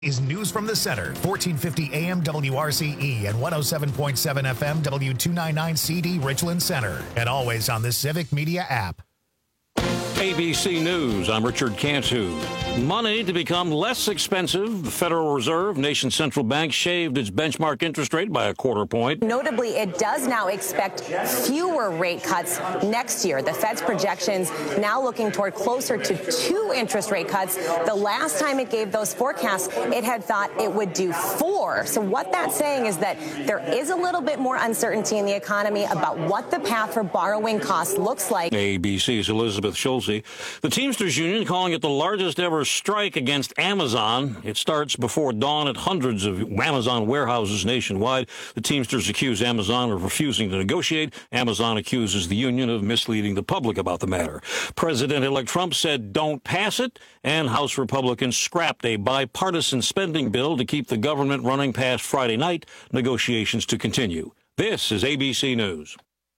Is News from the Center, 1450 AM WRCE and 107.7 FM W299 CD Richland Center, and always on the Civic Media app. ABC News, I'm Richard Cantu. Money to become less expensive. The Federal Reserve, nation's central bank, shaved its benchmark interest rate by a quarter point. Notably, it does now expect fewer rate cuts next year. The Fed's projections now looking toward closer to 2 interest rate cuts. The last time it gave those forecasts, it had thought it would do 4. So what that's saying is that there is a little bit more uncertainty in the economy about what the path for borrowing costs looks like. ABC's Elizabeth Schulze. The Teamsters Union calling it the largest ever strike against Amazon. It starts before dawn at hundreds of Amazon warehouses nationwide. The Teamsters accuse Amazon of refusing to negotiate. Amazon accuses the union of misleading the public about the matter. President-elect Trump said don't pass it, and House Republicans scrapped a bipartisan spending bill to keep the government running past Friday night. Negotiations to continue. This is ABC News.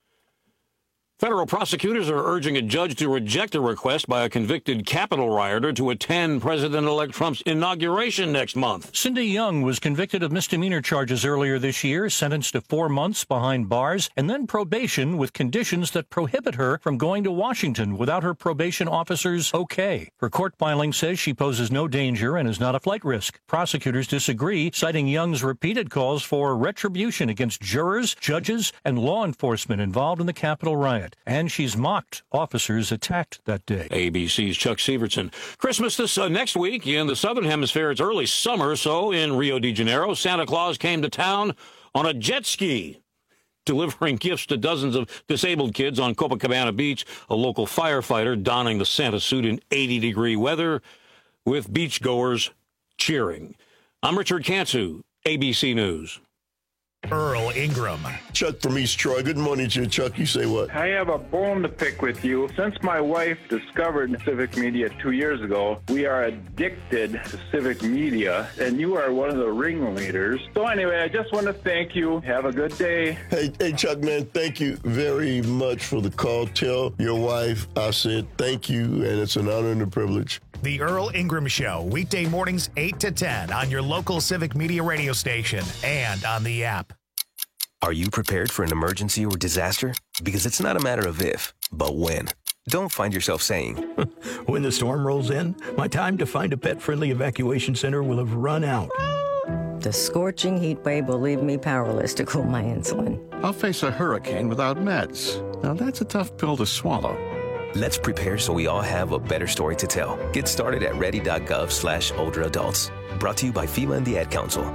Federal prosecutors are urging a judge to reject a request by a convicted Capitol rioter to attend President-elect Trump's inauguration next month. Cindy Young was convicted of misdemeanor charges earlier this year, sentenced to 4 months behind bars, and then probation with conditions that prohibit her from going to Washington without her probation officer's okay. Her court filing says she poses no danger and is not a flight risk. Prosecutors disagree, citing Young's repeated calls for retribution against jurors, judges, and law enforcement involved in the Capitol riot. And she's mocked officers attacked that day. ABC's Chuck Severson. Christmas this next week. In the Southern Hemisphere, it's early summer, so in Rio de Janeiro, Santa Claus came to town on a jet ski, delivering gifts to dozens of disabled kids on Copacabana Beach, a local firefighter donning the Santa suit in 80-degree weather, with beachgoers cheering. I'm Richard Cantu, ABC News. Earl Ingram. Chuck from East Troy. Good morning to you, Chuck. You say what? I have a bone to pick with you. Since my wife discovered Civic Media 2 years ago, we are addicted to Civic Media, and you are one of the ringleaders. So anyway, I just want to thank you. Have a good day. Hey, Chuck, man, thank you very much for the call. Tell your wife I said thank you, and it's an honor and a privilege. The Earl Ingram Show, weekday mornings 8 to 10 on your local Civic Media radio station and on the app. Are you prepared for an emergency or disaster? Because it's not a matter of if, but when. Don't find yourself saying, when the storm rolls in, my time to find a pet-friendly evacuation center will have run out. The scorching heat wave will leave me powerless to cool my insulin. I'll face a hurricane without meds. Now that's a tough pill to swallow. Let's prepare so we all have a better story to tell. Get started at ready.gov/older adults. Brought to you by FEMA and the Ad Council.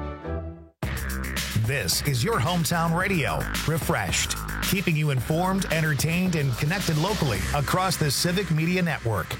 This is your hometown radio, refreshed, keeping you informed, entertained, and connected locally across the Civic Media Network.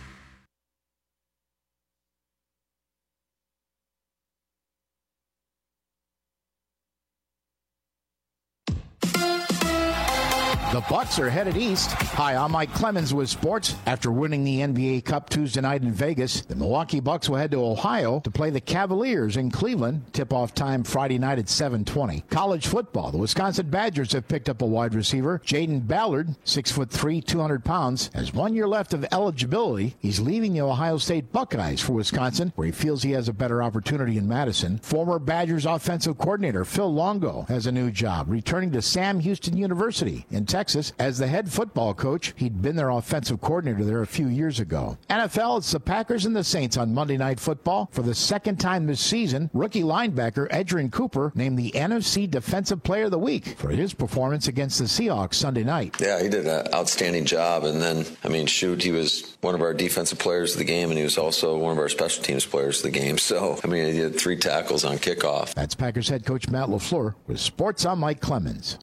The Bucks are headed east. Hi, I'm Mike Clemens with sports. After winning the NBA Cup Tuesday night in Vegas, the Milwaukee Bucks will head to Ohio to play the Cavaliers in Cleveland. Tip-off time Friday night at 7:20. College football. The Wisconsin Badgers have picked up a wide receiver. Jaden Ballard, 6'3", 200 pounds, has 1 year left of eligibility. He's leaving the Ohio State Buckeyes for Wisconsin, where he feels he has a better opportunity in Madison. Former Badgers offensive coordinator Phil Longo has a new job, returning to Sam Houston University in Texas as the head football coach. He'd been their offensive coordinator there a few years ago. NFL, it's the Packers and the Saints on Monday Night Football. For the second time this season, rookie linebacker Edgerrin Cooper named the NFC Defensive Player of the Week for his performance against the Seahawks Sunday night. Yeah, he did an outstanding job. And then, he was one of our defensive players of the game, and he was also one of our special teams players of the game. So, he did 3 tackles on kickoff. That's Packers head coach Matt LaFleur with Sports. I'm Mike Clemens.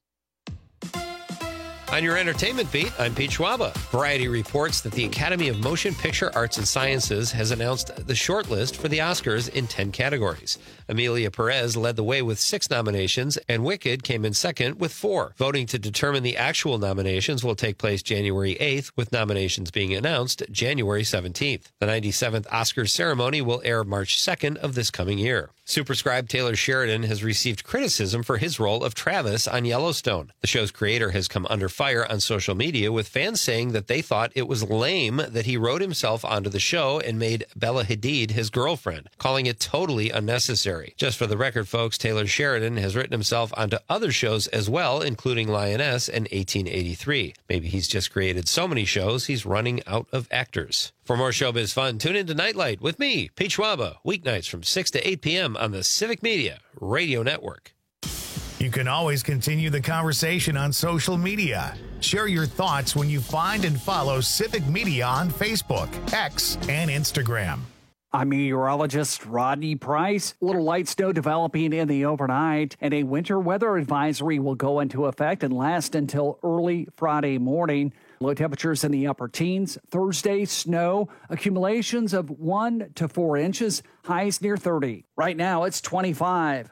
On your entertainment beat, I'm Pete Schwaba. Variety reports that the Academy of Motion Picture Arts and Sciences has announced the shortlist for the Oscars in 10 categories. Emilia Perez led the way with 6 nominations, and Wicked came in second with 4. Voting to determine the actual nominations will take place January 8th, with nominations being announced January 17th. The 97th Oscars ceremony will air March 2nd of this coming year. Superscribe Taylor Sheridan has received criticism for his role of Travis on Yellowstone. The show's creator has come under fire on social media, with fans saying that they thought it was lame that he wrote himself onto the show and made Bella Hadid his girlfriend, calling it totally unnecessary. Just for the record, folks, Taylor Sheridan has written himself onto other shows as well, including Lioness and 1883. Maybe he's just created so many shows he's running out of actors. For more showbiz fun, tune into Nightlight with me, Pete Schwaba, weeknights from 6 to 8 p.m. on the Civic Media Radio Network. You can always continue the conversation on social media. Share your thoughts when you find and follow Civic Media on Facebook, X, and Instagram. I'm meteorologist Rodney Price. Little light snow developing in the overnight, and a winter weather advisory will go into effect and last until early Friday morning. Low temperatures in the upper teens. Thursday, snow accumulations of 1 to 4 inches, highs near 30. Right now, it's 25.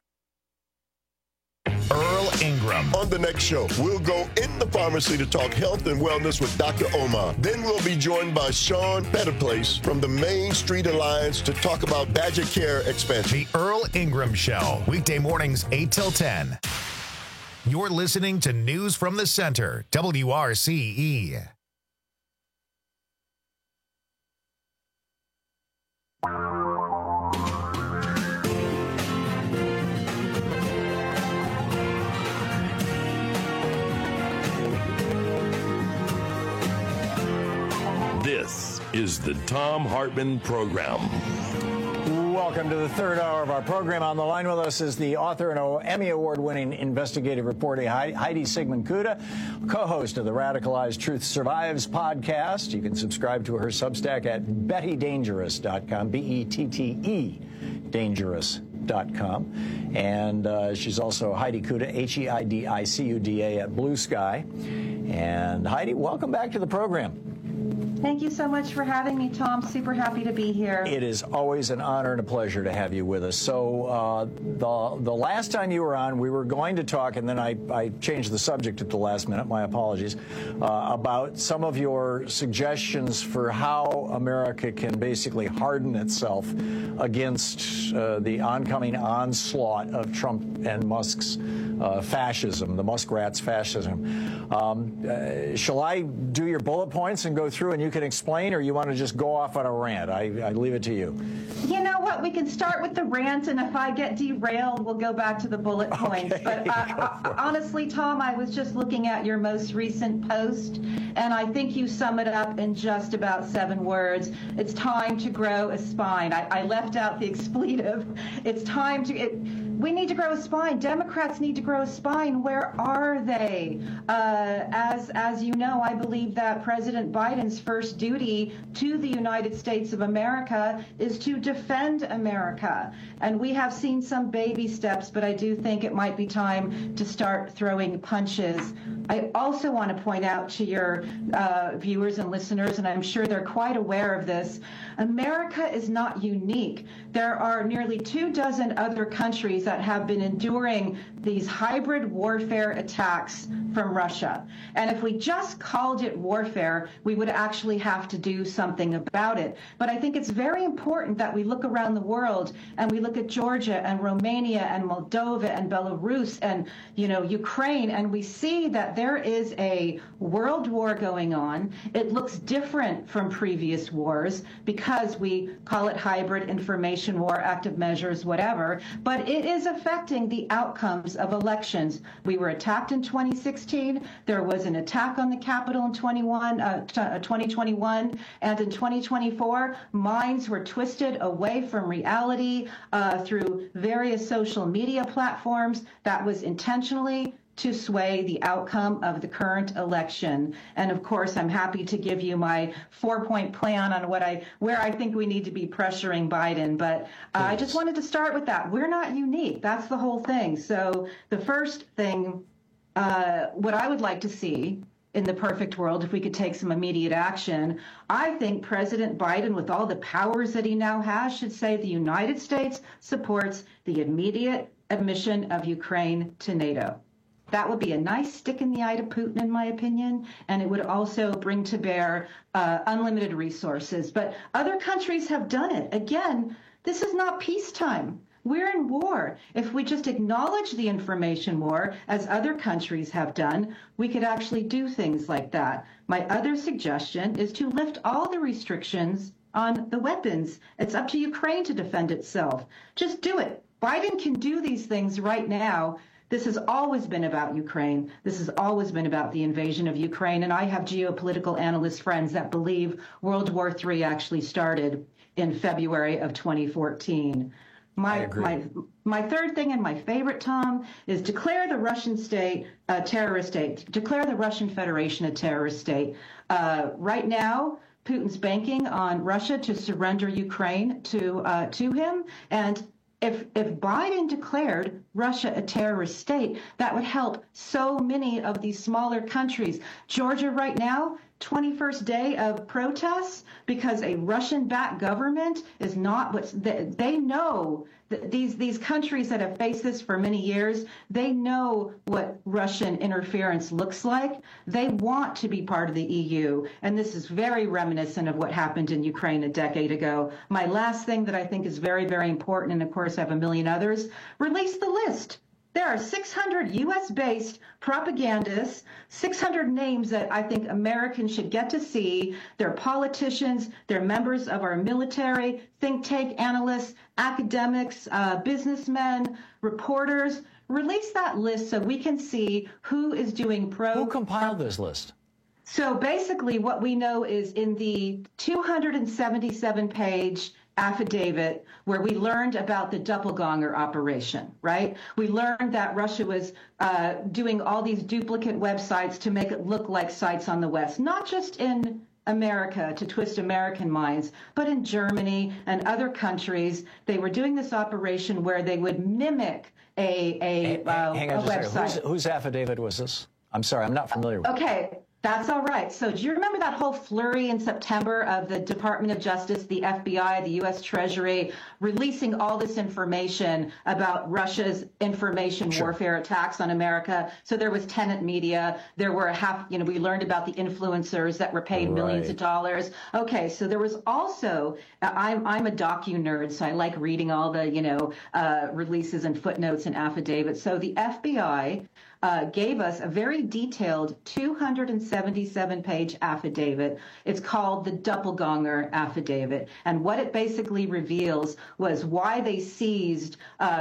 Earl Ingram. On the next show, we'll go in the pharmacy to talk health and wellness with Dr. Omar. Then we'll be joined by Sean Petterplace from the Main Street Alliance to talk about Badger Care expansion. The Earl Ingram Show, weekday mornings 8 till 10. You're listening to News from the Center, WRCE. This is the Thom Hartmann Program. Welcome to the third hour of our program. On the line with us is the author and Emmy Award-winning investigative reporter Heidi Sigmund-Kuda, co-host of the Radicalized Truth Survives podcast. You can subscribe to her Substack at BettyDangerous.com, B-E-T-T-E, dangerous.com. And she's also Heidi Kuda, H-E-I-D-I-C-U-D-A at Blue Sky. And Heidi, welcome back to the program. Thank you so much for having me, Tom. Super happy to be here. It is always an honor and a pleasure to have you with us. So the last time you were on, we were going to talk, and then I changed the subject at the last minute, my apologies, about some of your suggestions for how America can basically harden itself against the oncoming onslaught of Trump and Musk's fascism, the Muskrats' fascism. Shall I do your bullet points and go through and you can explain, or you want to just go off on a rant? I leave it to you. You know what? We can start with the rant, and if I get derailed, we'll go back to the bullet points. Okay. But honestly, Tom, I was just looking at your most recent post, and I think you sum it up in just about 7 words. It's time to grow a spine. I left out the expletive. It's time to... We need to grow a spine. Democrats need to grow a spine. Where are they? As you know, I believe that President Biden's first duty to the United States of America is to defend America. And we have seen some baby steps, but I do think it might be time to start throwing punches. I also want to point out to your viewers and listeners, and I'm sure they're quite aware of this, America is not unique. There are nearly 24 other countries that have been enduring these hybrid warfare attacks from Russia. And if we just called it warfare, we would actually have to do something about it. But I think it's very important that we look around the world and we look at Georgia and Romania and Moldova and Belarus and, Ukraine, and we see that there is a world war going on. It looks different from previous wars because we call it hybrid, information war, active measures, whatever, but it is affecting the outcomes of elections. We were attacked in 2016. There was an attack on the Capitol in 2021. And in 2024, minds were twisted away from reality through various social media platforms. That was intentionally to sway the outcome of the current election. And of course, I'm happy to give you my 4-point plan on where I think we need to be pressuring Biden. But I just wanted to start with that. We're not unique. That's the whole thing. So the first thing, what I would like to see in the perfect world, if we could take some immediate action, I think President Biden, with all the powers that he now has, should say the United States supports the immediate admission of Ukraine to NATO. That would be a nice stick in the eye to Putin, in my opinion, and it would also bring to bear unlimited resources. But other countries have done it. Again, this is not peacetime. we're in war. If we just acknowledge the information war, as other countries have done, we could actually do things like that. My other suggestion is to lift all the restrictions on the weapons. It's up to Ukraine to defend itself. Just do it. Biden can do these things right now. This has always been about Ukraine. This has always been about the invasion of Ukraine. And I have geopolitical analyst friends that believe World War III actually started in February of 2014. My third thing and my favorite, Tom, is declare the Russian state a terrorist state. Declare the Russian Federation a terrorist state. Right now, Putin's banking on Russia to surrender Ukraine to him. And if Biden declared Russia a terrorist state, that would help so many of these smaller countries. Georgia right now, 21st day of protests because a Russian-backed government is not what they know. These countries that have faced this for many years, they know what Russian interference looks like. They want to be part of the EU, and this is very reminiscent of what happened in Ukraine a decade ago. My last thing that I think is very, very important, and of course I have a million others, release the list. There are 600 U.S.-based propagandists, 600 names that I think Americans should get to see. They're politicians, they're members of our military, think tank analysts, academics, businessmen, reporters. Release that list so we can see who is doing Who compiled this list? So basically what we know is in the 277-page affidavit where we learned about the Doppelganger operation, right? We learned that Russia was doing all these duplicate websites to make it look like sites on the West, not just in America to twist American minds, but in Germany and other countries. They were doing this operation where they would mimic a website. Whose affidavit was this? I'm sorry, I'm not familiar with it. Okay. That's all right. So do you remember that whole flurry in September of the Department of Justice, the FBI, the U.S. Treasury, releasing all this information about Russia's information warfare attacks on America? So there was Tenet Media. There were we learned about the influencers that were paid millions of dollars. Okay, so there was also, I'm a docu-nerd, so I like reading all the, releases and footnotes and affidavits. So the FBI gave us a very detailed 277-page affidavit. It's called the Doppelganger affidavit. And what it basically reveals was why they seized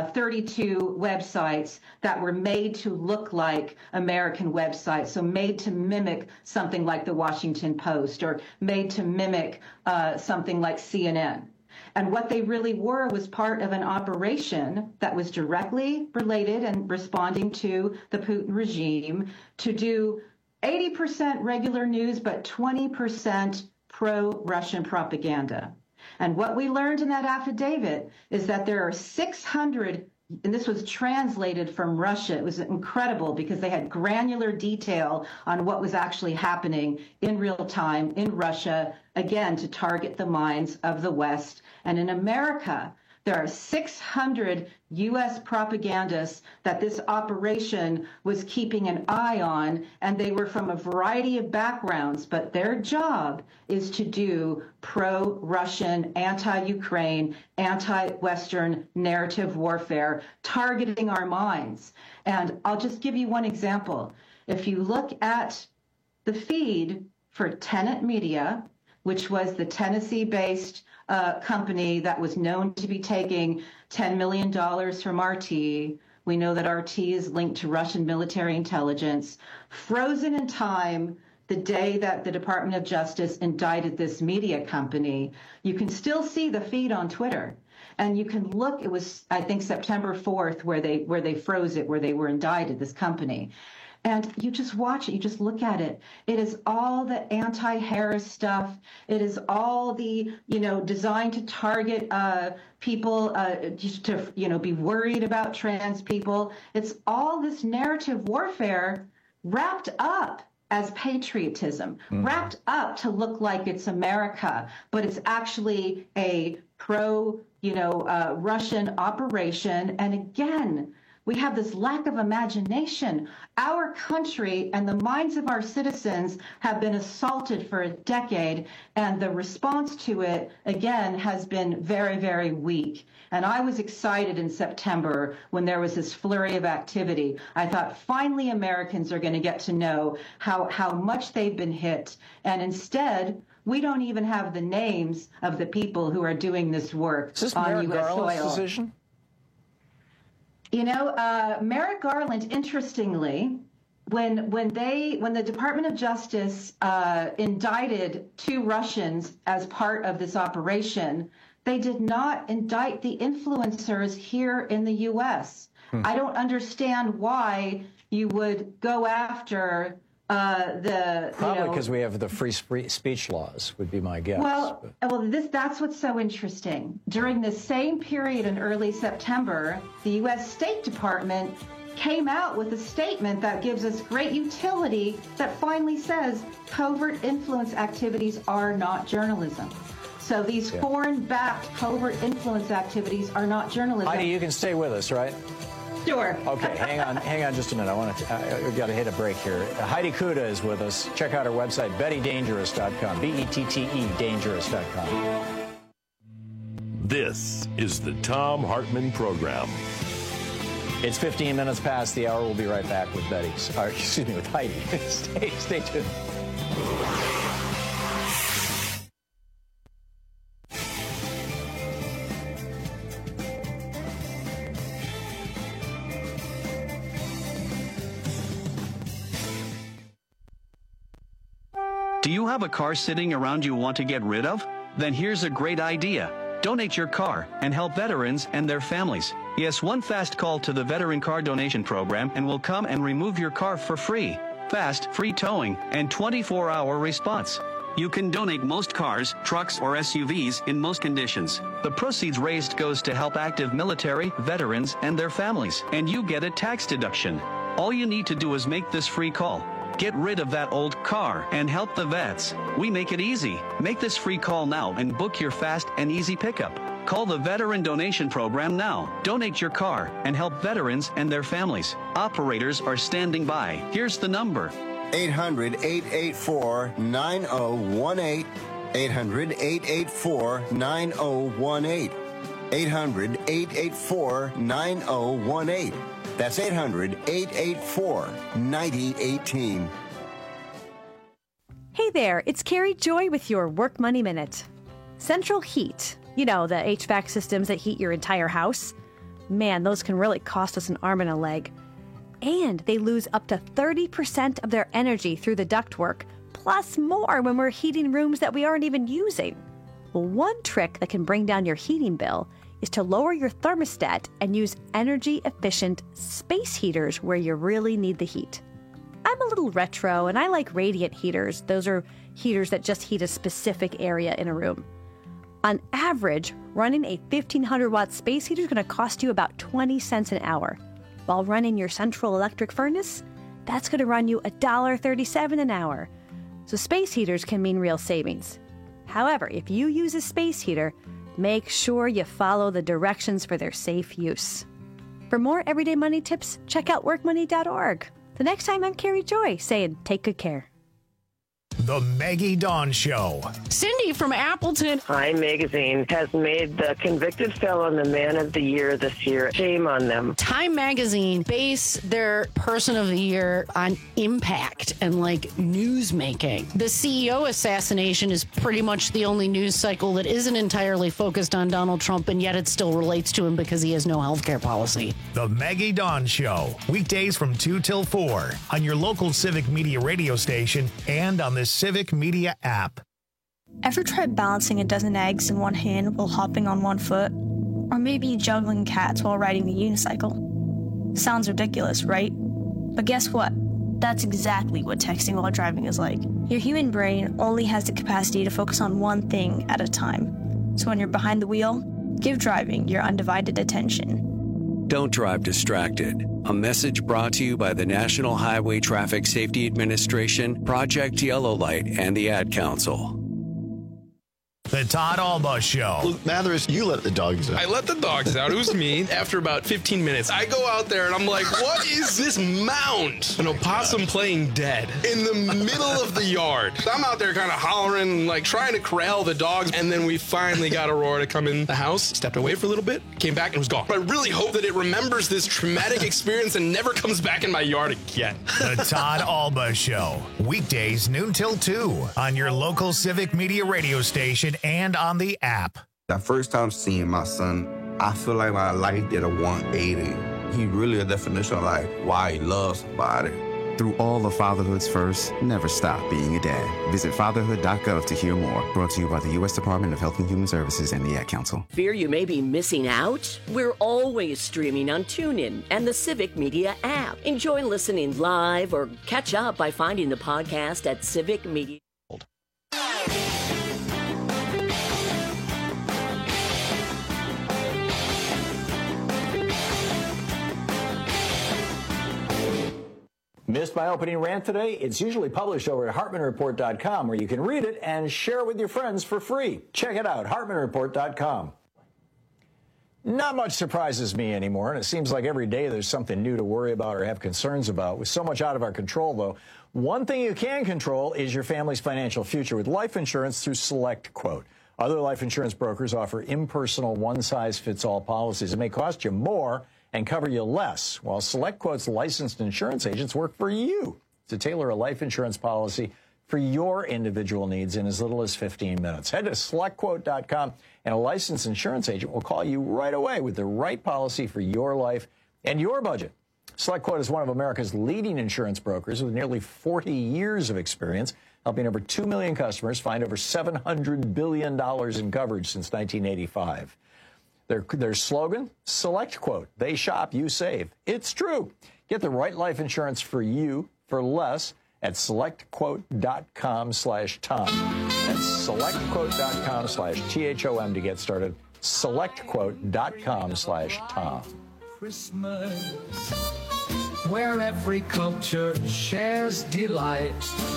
32 websites that were made to look like American websites, so made to mimic something like the Washington Post or made to mimic something like CNN. And what they really were was part of an operation that was directly related and responding to the Putin regime to do 80% regular news, but 20% pro-Russian propaganda. And what we learned in that affidavit is that there are 600, and this was translated from Russia. It was incredible because they had granular detail on what was actually happening in real time in Russia, again, to target the minds of the West. And in America, there are 600 U.S. propagandists that this operation was keeping an eye on, and they were from a variety of backgrounds, but their job is to do pro-Russian, anti-Ukraine, anti-Western narrative warfare, targeting our minds. And I'll just give you one example. If you look at the feed for Tenet Media, which was the Tennessee-based company that was known to be taking $10 million from RT. We know that RT is linked to Russian military intelligence. Frozen in time, the day that the Department of Justice indicted this media company, you can still see the feed on Twitter. And you can look, it was, I think, September 4th where they froze it, where they were indicted, this company. And you just watch it. You just look at it. It is all the anti-Harris stuff. It is all the, designed to target people to, be worried about trans people. It's all this narrative warfare wrapped up as patriotism, wrapped up to look like it's America, but it's actually a pro, Russian operation. And again, We have this lack of imagination. Our country and the minds of our citizens have been assaulted for a decade, and the response to it, again, has been very, very weak. And I was excited in September when there was this flurry of activity. I thought, finally, Americans are going to get to know how much they've been hit. And instead, we don't even have the names of the people who are doing this work on U.S. soil. Decision? You know, Merrick Garland, interestingly, when the Department of Justice indicted 2 Russians as part of this operation, they did not indict the influencers here in the U.S. I don't understand why you would go after Probably because we have the free speech laws, would be my guess. Well, that's what's so interesting. During the same period in early September, the U.S. State Department came out with a statement that gives us great utility that finally says covert influence activities are not journalism. So these foreign-backed covert influence activities are not journalism. Heidi, you can stay with us, right? Sure. Okay, hang on just a minute. We've got to hit a break here. Heidi Kuda is with us. Check out her website, BettyDangerous.com, B-E-T-T-E, dangerous.com. This is the Thom Hartmann Program. It's 15 minutes past the hour. We'll be right back with with Heidi. Stay tuned. Do you have a car sitting around you want to get rid of? Then here's a great idea. Donate your car and help veterans and their families. Yes, one fast call to the Veteran Car Donation Program and we'll come and remove your car for free. Fast, free towing, and 24-hour response. You can donate most cars, trucks, or SUVs in most conditions. The proceeds raised goes to help active military, veterans, and their families. And you get a tax deduction. All you need to do is make this free call. Get rid of that old car and help the vets. We make it easy. Make this free call now and book your fast and easy pickup. Call the Veteran Donation Program now. Donate your car and help veterans and their families. Operators are standing by. Here's the number. 800-884-9018. 800-884-9018. 800-884-9018. That's 800-884-9018. Hey there, it's Carrie Joy with your Work Money Minute. Central Heat, you know, the HVAC systems that heat your entire house. Man, those can really cost us an arm and a leg. And they lose up to 30% of their energy through the ductwork, plus more when we're heating rooms that we aren't even using. Well, one trick that can bring down your heating bill is to lower your thermostat and use energy-efficient space heaters where you really need the heat. I'm a little retro, and I like radiant heaters. Those are heaters that just heat a specific area in a room. On average, running a 1,500-watt space heater is going to cost you about 20 cents an hour. While running your central electric furnace, that's going to run you $1.37 an hour. So space heaters can mean real savings. However, if you use a space heater, make sure you follow the directions for their safe use. For more everyday money tips, check out workmoney.org. The next time, I'm Carrie Joy saying, take good care. The Maggie Dawn Show. Cindy from Appleton. Time Magazine has made the convicted felon the man of the year this year. Shame on them. Time Magazine base their person of the year on impact and news making. The CEO assassination is pretty much the only news cycle that isn't entirely focused on Donald Trump, and yet it still relates to him because he has no health care policy. The Maggie Dawn Show. Weekdays from 2 till 4 on your local Civic Media radio station and on the Civic Media app. Ever tried balancing a dozen eggs in one hand while hopping on one foot? Or maybe juggling cats while riding a unicycle? Sounds ridiculous, right? But guess what? That's exactly what texting while driving is like. Your human brain only has the capacity to focus on one thing at a time. So when you're behind the wheel, give driving your undivided attention. Don't drive distracted. A message brought to you by the National Highway Traffic Safety Administration, Project Yellow Light, and the Ad Council. The Todd Alba Show. Look, Mathers, you let the dogs out. I let the dogs out. It was me. After about 15 minutes, I go out there and I'm like, what is this mound? An opossum playing dead in the middle of the yard. I'm out there kind of hollering, like trying to corral the dogs. And then we finally got Aurora to come in the house, stepped away for a little bit, came back and was gone. But I really hope that it remembers this traumatic experience and never comes back in my yard again. The Todd Alba Show. Weekdays noon till 2 on your local Civic Media radio station and on the app. The first time seeing my son, I feel like my life did a 180. He really a definition of like why he loves somebody. Through all of fatherhood's first, never stop being a dad. Visit fatherhood.gov to hear more. Brought to you by the U.S. Department of Health and Human Services and the Ad Council. Fear you may be missing out? We're always streaming on TuneIn and the Civic Media app. Enjoy listening live or catch up by finding the podcast at Civic Media. Missed my opening rant today? It's usually published over at HartmanReport.com, where you can read it and share it with your friends for free. Check it out, HartmanReport.com. Not much surprises me anymore, and it seems like every day there's something new to worry about or have concerns about. With so much out of our control, though, one thing you can control is your family's financial future with life insurance through SelectQuote. Other life insurance brokers offer impersonal, one-size-fits-all policies. It may cost you more and cover you less, while SelectQuote's licensed insurance agents work for you to tailor a life insurance policy for your individual needs in as little as 15 minutes. Head to SelectQuote.com, and a licensed insurance agent will call you right away with the right policy for your life and your budget. SelectQuote is one of America's leading insurance brokers with nearly 40 years of experience, helping over 2 million customers find over $700 billion in coverage since 1985. Their slogan, SelectQuote. They shop, you save. It's true. Get the right life insurance for you for less at SelectQuote.com/Tom. That's SelectQuote.com/THOM to get started. SelectQuote.com/Tom. Christmas, where every culture shares delight.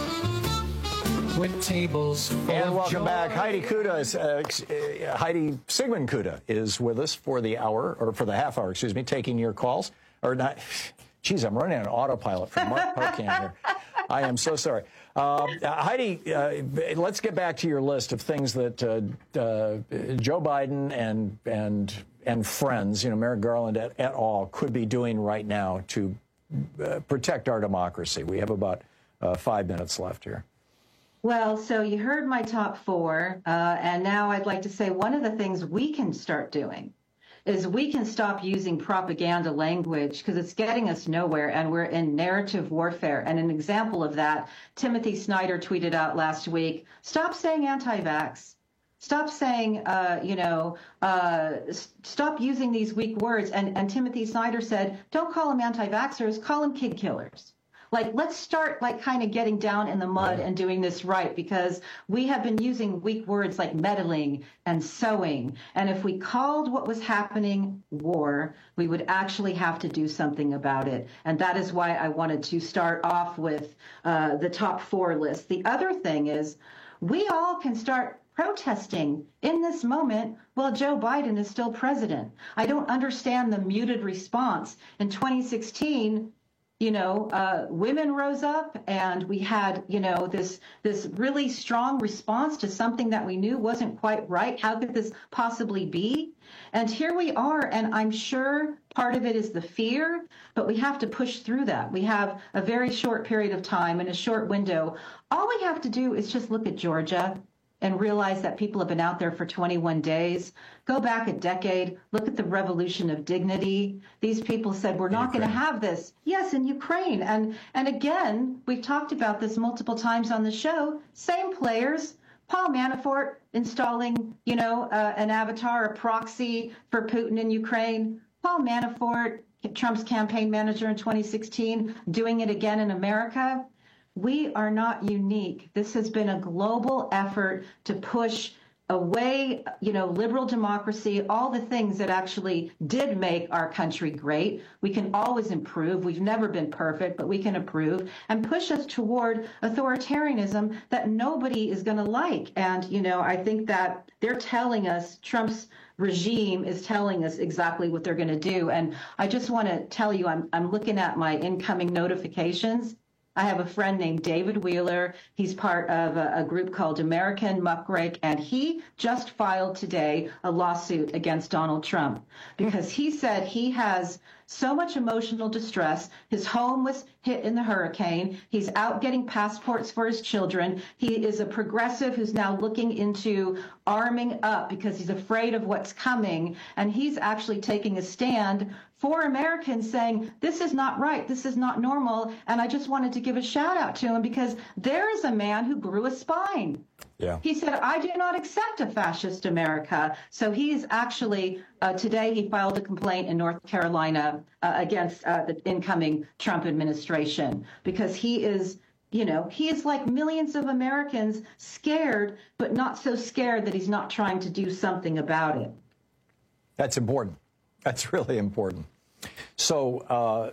With tables and welcome back. Heidi Sigmund Kuda is with us for the hour, or for the half hour, excuse me, taking your calls. Or not. Geez, I'm running on autopilot from Mark Parkan here. I am so sorry. Heidi, let's get back to your list of things that Joe Biden and friends, Merrick Garland et al., could be doing right now to protect our democracy. We have about 5 minutes left here. Well, so you heard my top four, and now I'd like to say one of the things we can start doing is we can stop using propaganda language because it's getting us nowhere, and we're in narrative warfare. And an example of that, Timothy Snyder tweeted out last week, stop saying anti-vax. Stop saying, stop using these weak words. And Timothy Snyder said, don't call them anti-vaxxers, call them kid killers. Like, let's start kind of getting down in the mud and doing this right, because we have been using weak words like meddling and sowing. And if we called what was happening war, we would actually have to do something about it. And that is why I wanted to start off with the top four list. The other thing is we all can start protesting in this moment while Joe Biden is still president. I don't understand the muted response. In 2016, women rose up and we had, this really strong response to something that we knew wasn't quite right. How could this possibly be? And here we are. And I'm sure part of it is the fear, but we have to push through that. We have a very short period of time and a short window. All we have to do is just look at Georgia and realize that people have been out there for 21 days. Go back a decade, look at the revolution of dignity. These people said, we're not going to have this. Yes, in Ukraine. And again, we've talked about this multiple times on the show. Same players. Paul Manafort installing, an avatar, a proxy for Putin in Ukraine. Paul Manafort, Trump's campaign manager in 2016, doing it again in America. We are not unique. This has been a global effort to push a way, liberal democracy, all the things that actually did make our country great. We can always improve. We've never been perfect, but we can improve and push us toward authoritarianism that nobody is going to like. And, I think that they're telling us, Trump's regime is telling us exactly what they're going to do. And I just want to tell you, I'm looking at my incoming notifications. I have a friend named David Wheeler. He's part of a group called American Muckrake, and he just filed today a lawsuit against Donald Trump because he said he has so much emotional distress. His home was hit in the hurricane. He's out getting passports for his children. He is a progressive who's now looking into arming up because he's afraid of what's coming. And he's actually taking a stand for Americans saying, this is not right. This is not normal. And I just wanted to give a shout out to him because there is a man who grew a spine. Yeah. He said, I do not accept a fascist America. So he is actually, today he filed a complaint in North Carolina against the incoming Trump administration because he is, he is like millions of Americans scared, but not so scared that he's not trying to do something about it. That's important. That's really important. So,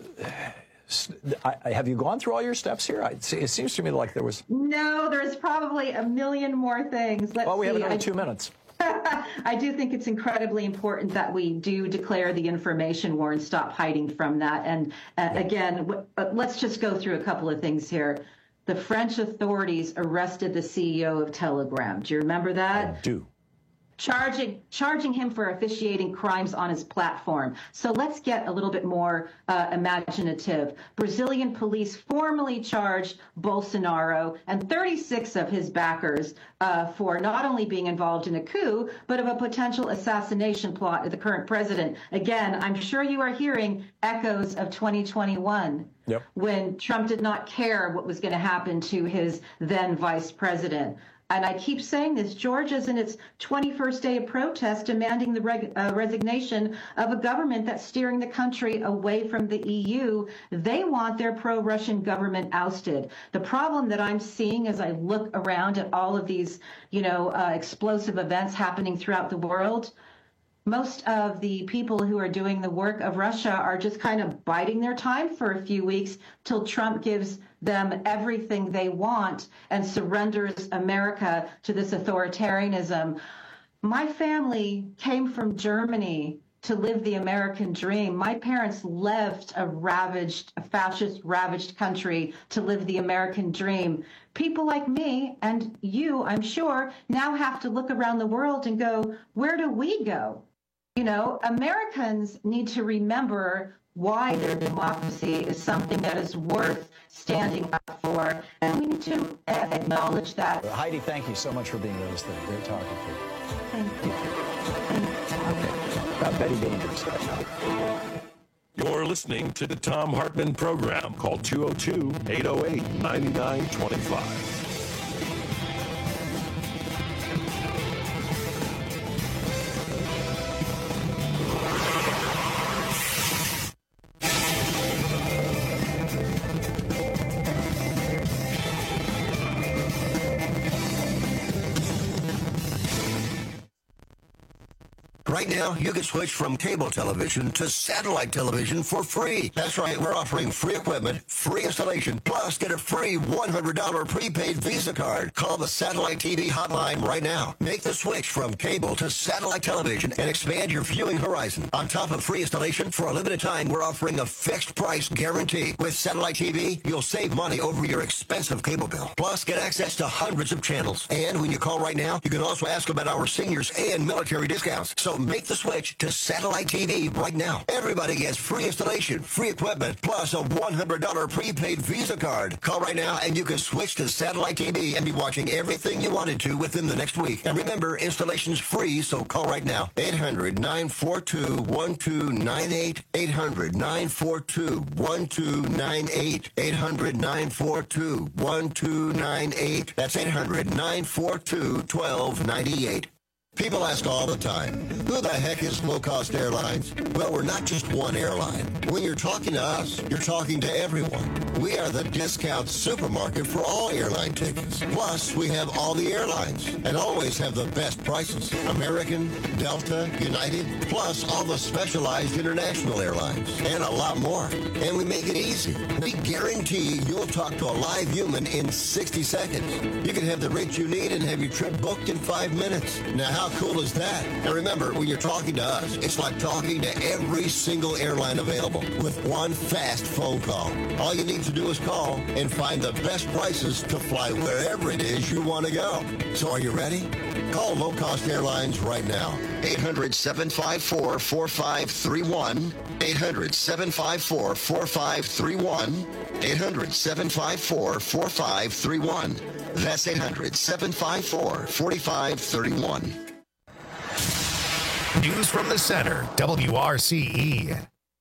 have you gone through all your steps here? It seems to me like there was... No, there's probably a million more things. Well, we have another 2 minutes. I do think it's incredibly important that we do declare the information war and stop hiding from that. And again, let's just go through a couple of things here. The French authorities arrested the CEO of Telegram. Do you remember that? I do. Charging him for officiating crimes on his platform. So let's get a little bit more imaginative. Brazilian police formally charged Bolsonaro and 36 of his backers for not only being involved in a coup, but of a potential assassination plot of the current president. Again, I'm sure you are hearing echoes of 2021. Yep. When Trump did not care what was going to happen to his then vice president. And I keep saying this, Georgia's in its 21st day of protest demanding the resignation of a government that's steering the country away from the EU. They want their pro-Russian government ousted. The problem that I'm seeing as I look around at all of these, explosive events happening throughout the world, most of the people who are doing the work of Russia are just kind of biding their time for a few weeks till Trump gives them everything they want and surrenders America to this authoritarianism. My family came from Germany to live the American dream. My parents left a fascist ravaged country to live the American dream. People like me and you, I'm sure, now have to look around the world and go, where do we go? Americans need to remember why their democracy is something that is worth standing up for. And we need to acknowledge that. Heidi, thank you so much for being with us today. Great talking to you. Thank you. Okay. Betty Dangerous. You're listening to the Thom Hartmann program. Call 202-808-9925. Right now, you can switch from cable television to satellite television for free. That's right, we're offering free equipment, free installation, plus get a free $100 prepaid Visa card. Call the Satellite TV hotline right now. Make the switch from cable to satellite television and expand your viewing horizon. On top of free installation, for a limited time, we're offering a fixed price guarantee. With Satellite TV, you'll save money over your expensive cable bill. Plus, get access to hundreds of channels. And when you call right now, you can also ask about our seniors and military discounts. So make the switch to Satellite TV right now. Everybody gets free installation, free equipment, plus a $100 prepaid Visa card. Call right now and you can switch to Satellite TV and be watching everything you wanted to within the next week. And remember, installation's free, so call right now. 800-942-1298. 800-942-1298. 800-942-1298. That's 800-942-1298. People ask all the time, who the heck is Low Cost Airlines? Well, we're not just one airline. When you're talking to us, you're talking to everyone. We are the discount supermarket for all airline tickets. Plus, we have all the airlines and always have the best prices. American, Delta, United, plus all the specialized international airlines and a lot more. And we make it easy. We guarantee you'll talk to a live human in 60 seconds. You can have the rate you need and have your trip booked in 5 minutes. Now, how cool is that? And remember, when you're talking to us, it's like talking to every single airline available with one fast phone call. All you need to do is call and find the best prices to fly wherever it is you want to go. So are you ready? Call Low Cost Airlines right now. 800-754-4531. 800-754-4531. 800-754-4531. That's 800-754-4531. News from the center, WRCE.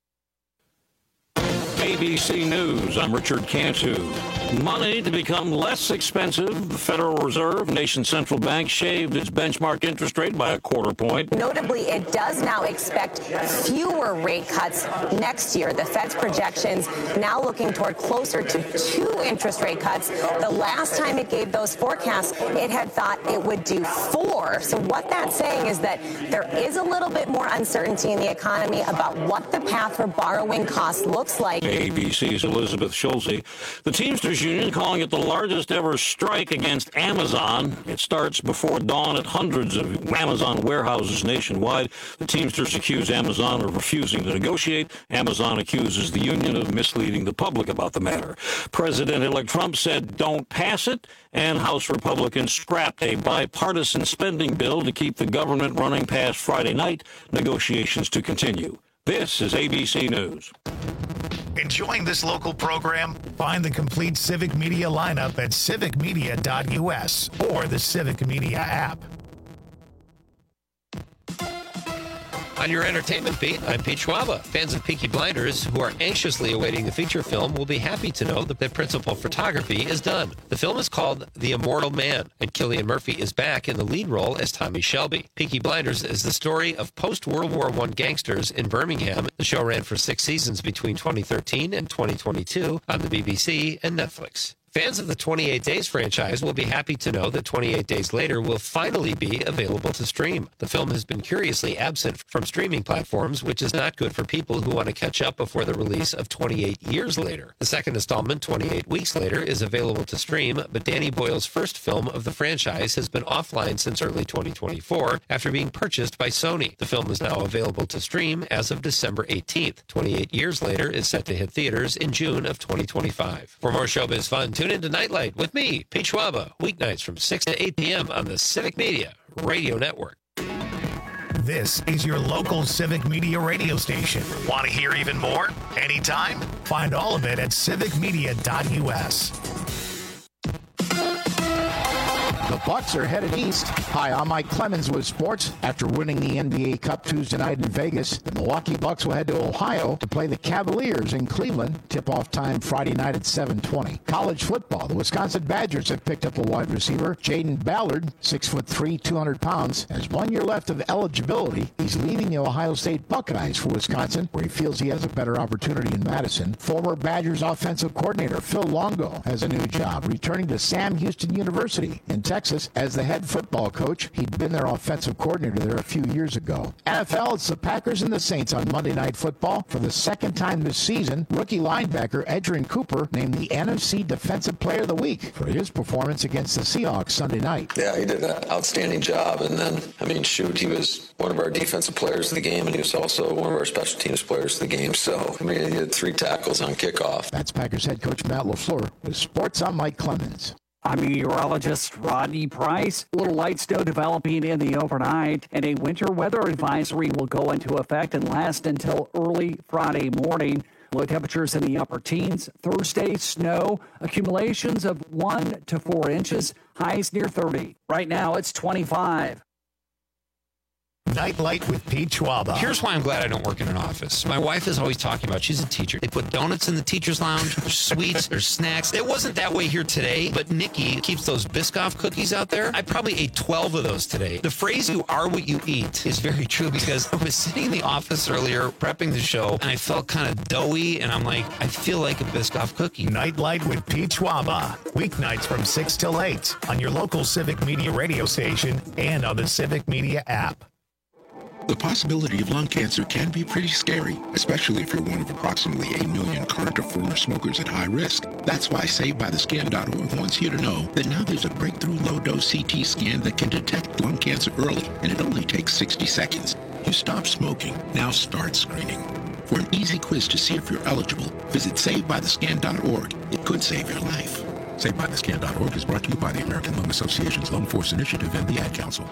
ABC News, I'm Richard Cantu. Money to become less expensive. The Federal Reserve, nation's central bank, shaved its benchmark interest rate by a quarter point. Notably, it does now expect fewer rate cuts next year. The Fed's projections now looking toward closer to 2 interest rate cuts. The last time it gave those forecasts, it had thought it would do 4. So what that's saying is that there is a little bit more uncertainty in the economy about what the path for borrowing costs looks like. ABC's Elizabeth Schulze. The Teamsters Union calling it the largest ever strike against Amazon. It starts before dawn at hundreds of Amazon warehouses nationwide. The Teamsters accuse Amazon of refusing to negotiate. Amazon accuses the union of misleading the public about the matter. President-elect Trump said don't pass it, and House Republicans scrapped a bipartisan spending bill to keep the government running past Friday night. Negotiations to continue. This is ABC News. Enjoying this local program? Find the complete Civic Media lineup at civicmedia.us or the Civic Media app. On your entertainment beat, I'm Pete Schwaba. Fans of Peaky Blinders who are anxiously awaiting the feature film will be happy to know that the principal photography is done. The film is called The Immortal Man, and Cillian Murphy is back in the lead role as Tommy Shelby. Peaky Blinders is the story of post-World War I gangsters in Birmingham. The show ran for 6 seasons between 2013 and 2022 on the BBC and Netflix. Fans of the 28 Days franchise will be happy to know that 28 Days Later will finally be available to stream. The film has been curiously absent from streaming platforms, which is not good for people who want to catch up before the release of 28 Years Later. The second installment, 28 Weeks Later, is available to stream, but Danny Boyle's first film of the franchise has been offline since early 2024 after being purchased by Sony. The film is now available to stream as of December 18th. 28 Years Later is set to hit theaters in June of 2025. For more showbiz fun, tune into Nightlight with me, Pete Schwaba, weeknights from 6 to 8 p.m. on the Civic Media Radio Network. This is your local Civic Media radio station. Want to hear even more? Anytime? Find all of it at civicmedia.us. The Bucks are headed east. Hi, I'm Mike Clemens with sports. After winning the NBA Cup Tuesday night in Vegas, the Milwaukee Bucks will head to Ohio to play the Cavaliers in Cleveland. Tip-off time Friday night at 7:20. College football. The Wisconsin Badgers have picked up a wide receiver, Jaden Ballard, 6'3", 200 pounds. Has 1 year left of eligibility. He's leaving the Ohio State Buckeyes for Wisconsin, where he feels he has a better opportunity in Madison. Former Badgers offensive coordinator Phil Longo has a new job, returning to Sam Houston University in Texas as the head football coach. He'd been their offensive coordinator there a few years ago. NFL, it's the Packers and the Saints on Monday Night Football. For the second time this season, rookie linebacker Edgerrin Cooper named the NFC Defensive Player of the Week for his performance against the Seahawks Sunday night. Yeah, he did an outstanding job. And then, he was one of our defensive players of the game, and he was also one of our special teams players of the game. So, he had 3 tackles on kickoff. That's Packers head coach Matt LaFleur with sports. I'm Mike Clemens. I'm meteorologist Rodney Price. A little light snow developing in the overnight, and a winter weather advisory will go into effect and last until early Friday morning. Low temperatures in the upper teens. Thursday, snow, accumulations of 1 to 4 inches, highs near 30. Right now, it's 25. Nightlight with Pete Schwaba. Here's why I'm glad I don't work in an office. My wife is always talking about, she's a teacher. They put donuts in the teacher's lounge, there's sweets, there's snacks. It wasn't that way here today, but Nikki keeps those Biscoff cookies out there. I probably ate 12 of those today. The phrase, you are what you eat, is very true because I was sitting in the office earlier prepping the show and I felt kind of doughy and I'm like, I feel like a Biscoff cookie. Nightlight with Pete Schwaba. Weeknights from 6 till 8 on your local Civic Media radio station and on the Civic Media app. The possibility of lung cancer can be pretty scary, especially if you're one of approximately 8 million current or former smokers at high risk. That's why SaveByTheScan.org wants you to know that now there's a breakthrough low-dose CT scan that can detect lung cancer early, and it only takes 60 seconds. You stop smoking, now start screening. For an easy quiz to see if you're eligible, visit SaveByTheScan.org. It could save your life. SaveByTheScan.org is brought to you by the American Lung Association's Lung Force Initiative and the Ad Council.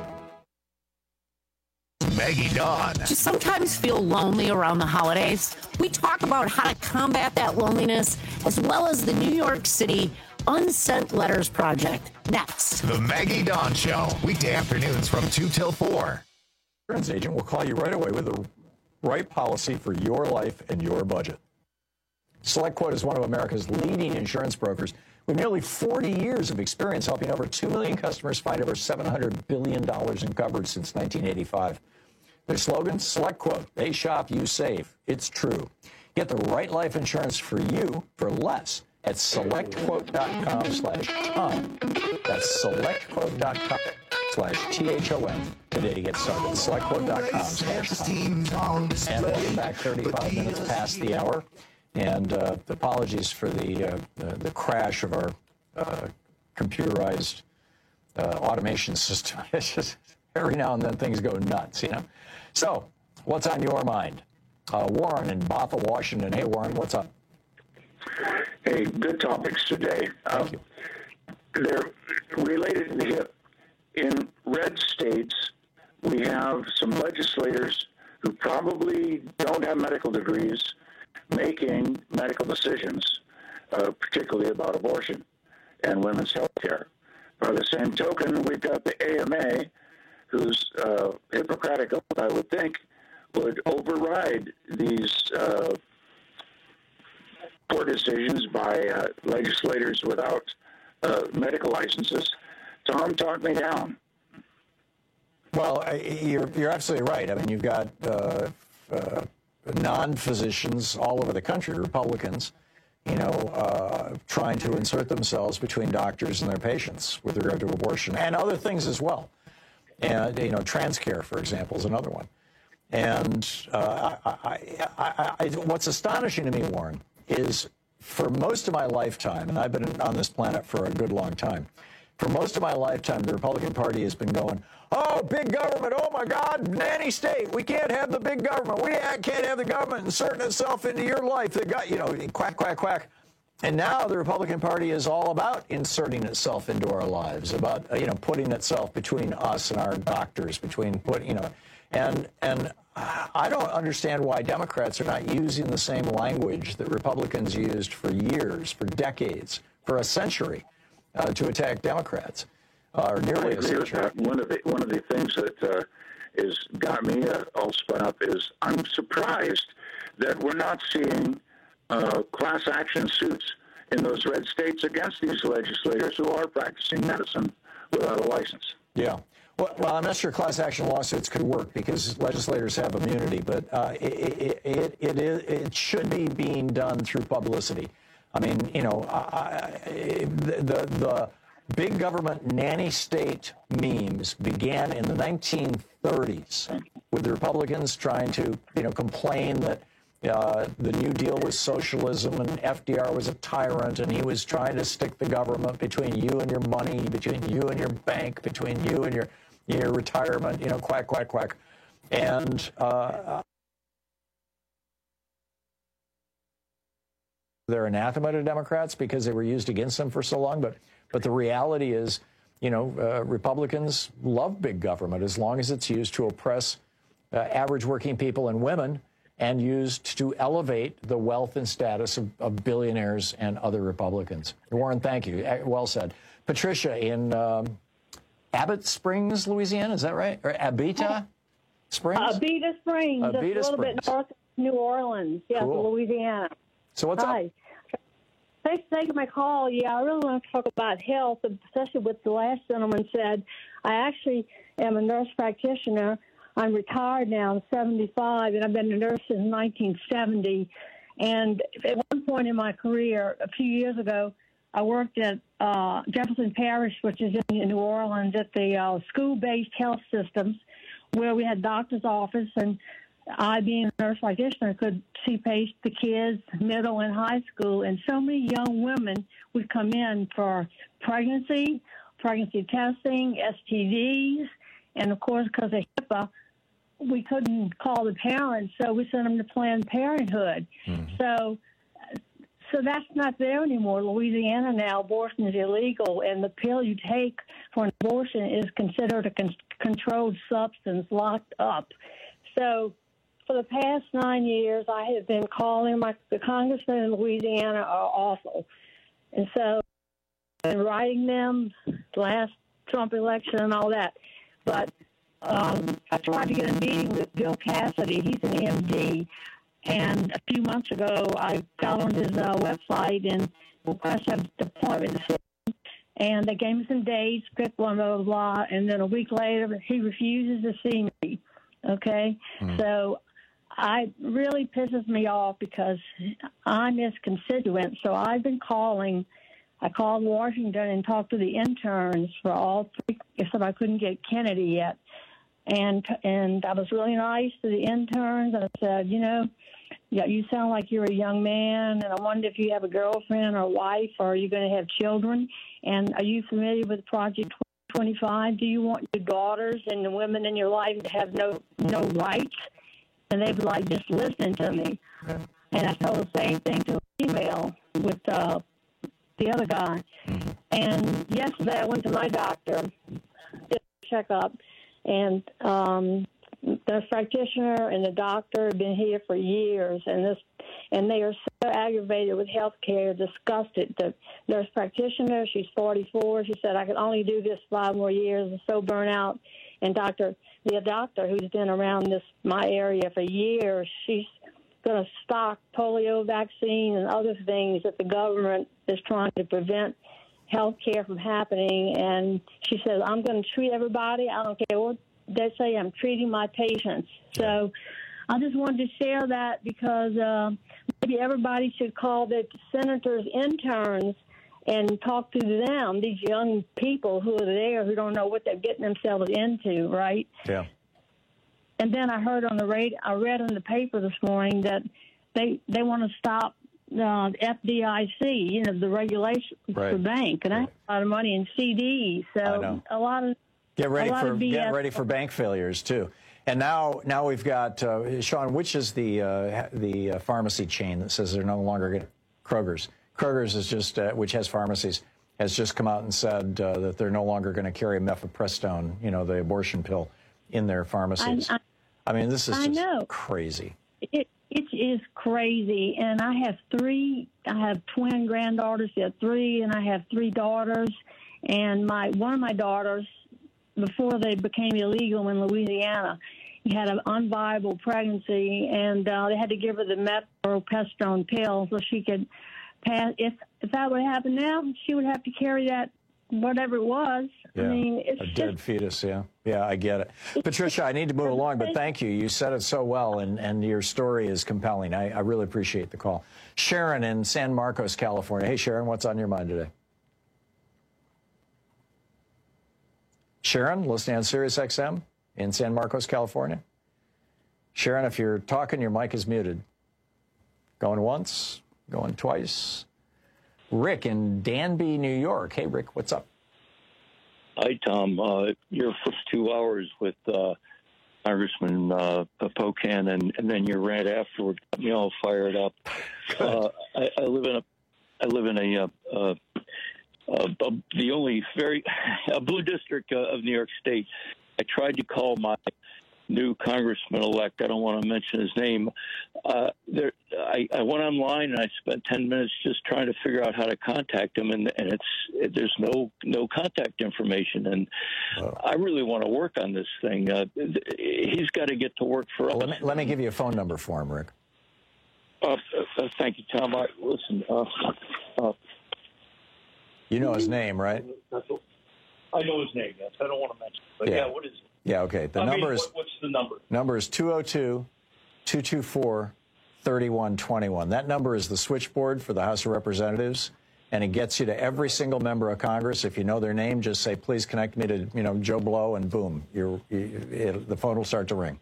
Maggie Dawn. Do you sometimes feel lonely around the holidays? We talk about how to combat that loneliness, as well as the New York City Unsent Letters Project. Next. The Maggie Dawn Show. Weekday afternoons from 2 till 4. Insurance agent will call you right away with the right policy for your life and your budget. SelectQuote is one of America's leading insurance brokers with nearly 40 years of experience helping over 2 million customers find over $700 billion in coverage since 1985. Their slogan, SelectQuote. They shop, you save. It's true. Get the right life insurance for you for less at SelectQuote.com/Tom. That's SelectQuote.com/THOM today to get started. SelectQuote.com/Tom. And we're back 35 minutes past the hour. And apologies for the crash of our computerized automation system. It's just every now and then things go nuts, you know. So, what's on your mind? Warren in Bothell, Washington. Hey, Warren, what's up? Hey, good topics today. Thank you. They're related to the hip. In red states, we have some legislators who probably don't have medical degrees making medical decisions, particularly about abortion and women's health care. By the same token, we've got the AMA, whose Hippocratic oath, I would think, would override these poor decisions by legislators without medical licenses. Tom, talk me down. Well, you're absolutely right. I mean, you've got non-physicians all over the country, Republicans, trying to insert themselves between doctors and their patients with regard to abortion and other things as well. And, trans care, for example, is another one. And what's astonishing to me, Warren, is for most of my lifetime, and I've been on this planet for a good long time, for most of my lifetime, the Republican Party has been going, oh, big government, oh my God, nanny state, we can't have the big government, we can't have the government inserting itself into your life. They got, quack, quack, quack. And now the Republican Party is all about inserting itself into our lives, about, putting itself between us and our doctors, and I don't understand why Democrats are not using the same language that Republicans used for years, for decades, for a century, to attack Democrats, or nearly a century. One of the things that is got me all spun up is I'm surprised that we're not seeing class action suits in those red states against these legislators who are practicing medicine without a license. Yeah. Well, I'm not sure class action lawsuits could work because legislators have immunity, but it should be being done through publicity. I mean, the big government nanny state memes began in the 1930s with the Republicans trying to, complain that the New Deal was socialism and FDR was a tyrant and he was trying to stick the government between you and your money, between you and your bank, between you and your retirement, quack, quack, quack. And they're anathema to Democrats because they were used against them for so long. But the reality is, Republicans love big government as long as it's used to oppress average working people and women and used to elevate the wealth and status of billionaires and other Republicans. Warren, thank you. Well said. Patricia in Abbott Springs, Louisiana, is that right? Or Abita? Springs? Abita Springs. Just a little bit north of New Orleans. Yes, Cool. Louisiana. So what's Hi. up? Thanks for taking my call. Yeah, I really want to talk about health, especially what the last gentleman said. I actually am a nurse practitioner. I'm retired now. I'm 75, and I've been a nurse since 1970. And at one point in my career, a few years ago, I worked at Jefferson Parish, which is in New Orleans, at the school-based health systems, where we had doctor's office, and I, being a nurse practitioner, could see the kids, middle and high school, and so many young women would come in for pregnancy testing, STDs, and of course, because of HIPAA, we couldn't call the parents, so we sent them to Planned Parenthood. So that's not there anymore. Louisiana now, abortion is illegal, and the pill you take for an abortion is considered a controlled substance locked up. So for the past 9 years, I have been calling the congressmen in Louisiana are awful. And so I've been writing them the last Trump election and all that. But I tried to get a meeting with Bill Cassidy. He's an MD. And a few months ago, I got on his website and requested an appointment. And they gave me some dates, picked one, blah, blah, blah. And then a week later, he refuses to see me. Okay? So it really pisses me off because I'm his constituent. So I've been calling. I called Washington and talked to the interns for all three, except I couldn't get Kennedy yet. And I was really nice to the interns. And I said, you sound like you're a young man, and I wondered if you have a girlfriend or a wife, or are you going to have children? And are you familiar with Project 25? Do you want your daughters and the women in your life to have no rights? And they were like just listening to me. And I told the same thing to a female with the other guy. And yesterday I went to my doctor, did a checkup, and the practitioner and the doctor have been here for years, and they are so aggravated with health care, disgusted. The nurse practitioner, she's 44. She said, I could only do this 5 more years. I'm so burnt out. And the doctor who's been around my area for years, she's going to stock polio vaccine and other things that the government is trying to prevent health care from happening. And she says, I'm going to treat everybody. I don't care what they say, I'm treating my patients. So I just wanted to share that because maybe everybody should call the senators' interns and talk to them, these young people who are there who don't know what they're getting themselves into, right? Yeah. And then I heard on the radio, I read in the paper this morning that they want to stop FDIC, the regulation for bank, and I have a lot of money in CDs, so a lot of get ready for bank failures too. And now we've got Sean, which is the pharmacy chain that says they're no longer going to Kroger's. Kroger's is just which has pharmacies, has just come out and said that they're no longer going to carry mifepristone, the abortion pill, in their pharmacies. I mean, this is just crazy. It is crazy, and I have twin granddaughters. They have 3, and I have 3 daughters. And one of my daughters, before they became illegal in Louisiana, had an unviable pregnancy, and they had to give her the mifepristone pill so she could pass. If that would happen now, she would have to carry that, whatever it was. Yeah. I mean, it's a dead fetus. Yeah, I get it. Patricia, I need to move along, but thank you. You said it so well, and your story is compelling. I really appreciate the call. Sharon in San Marcos, California. Hey, Sharon, what's on your mind today? Sharon, listening on Sirius XM in San Marcos, California. Sharon, if you're talking, your mic is muted. Going once, going twice. Rick in Danby, New York. Hey, Rick, what's up? Hi, Tom. Your first 2 hours with Congressman Pocan, and then your rant afterward got me all fired up. I live in the only a blue district of New York State. I tried to call my new congressman-elect. I don't want to mention his name. I I went online and I spent 10 minutes just trying to figure out how to contact him, and there's no contact information. And I really want to work on this thing. He's got to get to work for us. Let me give you a phone number for him, Rick. Thank you, Tom. Listen. You know his name, right? I know his name, yes. I don't want to mention it. But yeah, what is it? Yeah, okay. The number is... What's the number? Number is 202-224-3121. That number is the switchboard for the House of Representatives, and it gets you to every single member of Congress. If you know their name, just say, please connect me to, Joe Blow, and boom, the phone will start to ring.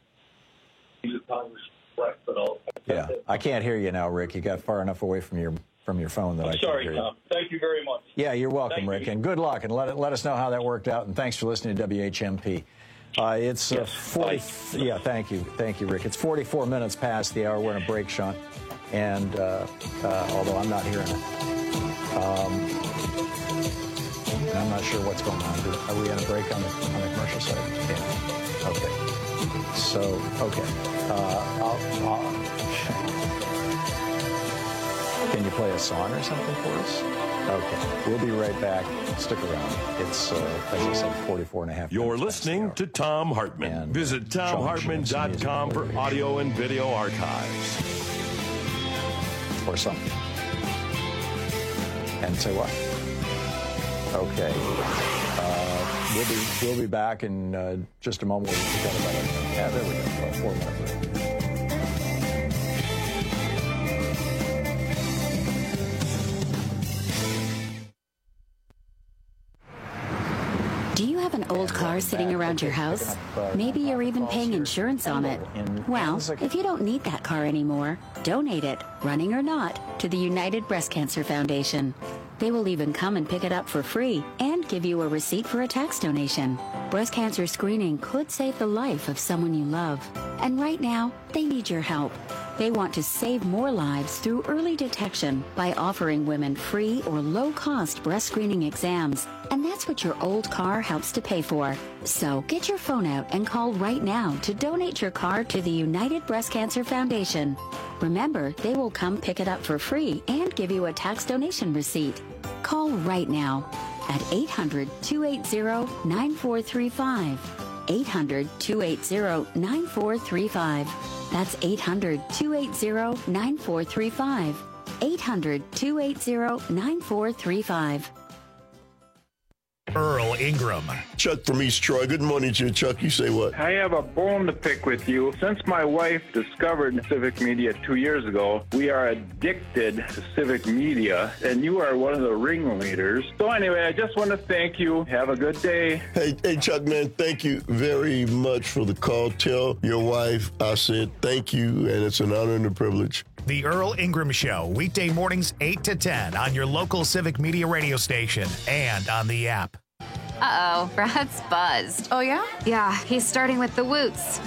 Yeah, I can't hear you now, Rick. You got far enough away from your phone that I can't hear you. Sorry, Tom. Thank you very much. Yeah, you're welcome, Rick, and good luck, and let us know how that worked out, and thanks for listening to WHMP. It's 40. Yeah, thank you, Rick. It's 44 minutes past the hour. We're in a break, Sean, and although I'm not hearing it, and I'm not sure what's going on. Are we in a break on the commercial side? Yeah. Okay. So can you play a song or something for us? Okay. We'll be right back. Stick around. It's, as I said, 44 and a half. You're listening to Thom Hartmann. And visit ThomHartmann.com for audio and video archives. Or something. And say what? Okay. We'll be back in just a moment. We've got about there we go. About 4 minutes. Do you have an old car sitting around your house? Maybe you're even paying insurance on it. Well, if you don't need that car anymore, donate it, running or not, to the United Breast Cancer Foundation. They will even come and pick it up for free and give you a receipt for a tax donation. Breast cancer screening could save the life of someone you love. And right now, they need your help. They want to save more lives through early detection by offering women free or low-cost breast screening exams. And that's what your old car helps to pay for. So get your phone out and call right now to donate your car to the United Breast Cancer Foundation. Remember, they will come pick it up for free and give you a tax donation receipt. Call right now at 800-280-9435. 800-280-9435. That's 800-280-9435. 800-280-9435. Earl Ingram. Chuck from East Troy. Good morning to you, Chuck. You say what? I have a bone to pick with you. Since my wife discovered Civic Media 2 years ago, we are addicted to Civic Media, and you are one of the ringleaders. So anyway, I just want to thank you. Have a good day. Hey, Chuck, man, thank you very much for the call. Tell your wife I said thank you, and it's an honor and a privilege. The Earl Ingram Show, weekday mornings 8 to 10 on your local Civic Media radio station and on the app. Uh-oh, Brad's buzzed. Oh, yeah? Yeah, he's starting with the woots.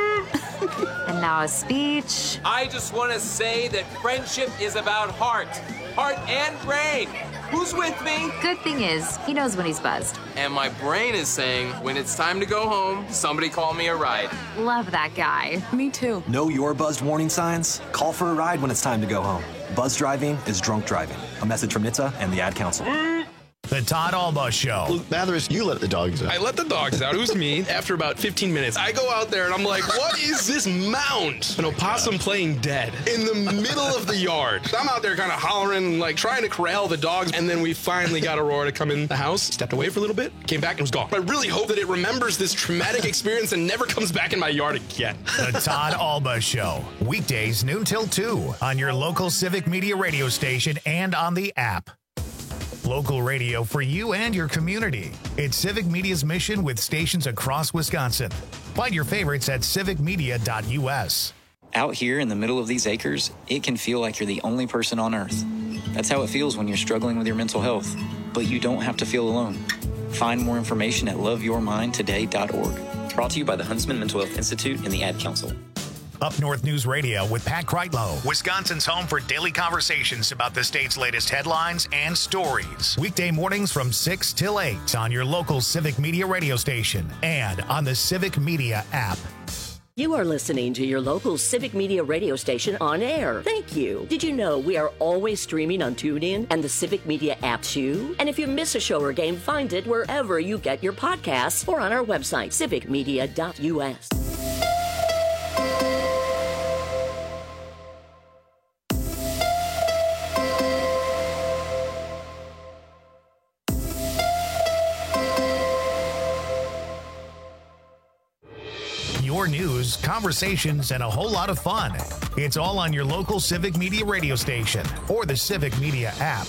And now a speech. I just want to say that friendship is about heart and brain. Who's with me? Good thing is, he knows when he's buzzed. And my brain is saying, when it's time to go home, somebody call me a ride. Love that guy. Me too. Know your buzzed warning signs? Call for a ride when it's time to go home. Buzz driving is drunk driving. A message from NHTSA and the Ad Council. The Todd Alba Show. Luke Matheris, you let the dogs out. I let the dogs out. It was me. After about 15 minutes, I go out there and I'm like, what is this mound? An opossum playing dead in the middle of the yard. I'm out there kind of hollering, like trying to corral the dogs. And then we finally got Aurora to come in the house, stepped away for a little bit, came back and was gone. I really hope that it remembers this traumatic experience and never comes back in my yard again. The Todd Alba Show. Weekdays noon till 2 on your local Civic Media radio station and on the app. Local radio for you and your community. It's Civic Media's mission with stations across Wisconsin. Find your favorites at civicmedia.us. Out here in the middle of these acres, it can feel like you're the only person on earth. That's how it feels when you're struggling with your mental health. But you don't have to feel alone. Find more information at loveyourmindtoday.org. Brought to you by the Huntsman Mental Health Institute and the Ad Council. Up North News Radio with Pat Kreitlow, Wisconsin's home for daily conversations about the state's latest headlines and stories. Weekday mornings from 6 till 8 on your local Civic Media radio station and on the Civic Media app. You are listening to your local Civic Media radio station on air. Thank you. Did you know we are always streaming on TuneIn and the Civic Media app too? And if you miss a show or game, find it wherever you get your podcasts or on our website, civicmedia.us. Your news, conversations, and a whole lot of fun. It's all on your local Civic Media radio station or the Civic Media app.